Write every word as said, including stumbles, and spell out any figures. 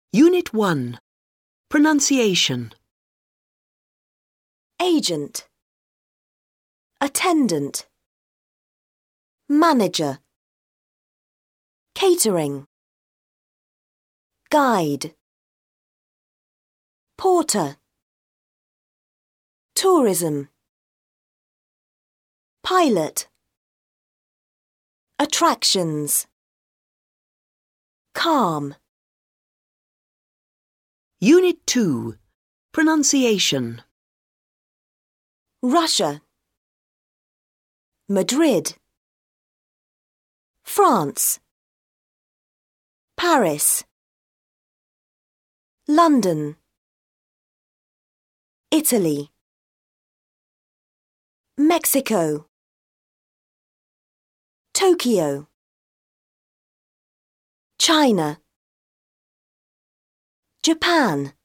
Unit one. Pronunciation. Agent, attendant, manager, catering, guide, porter, tourism, pilot, attractions, calm. Unit two. Pronunciation. Russia, Madrid, France, Paris, London, Italy, Mexico, Tokyo, China, Japan.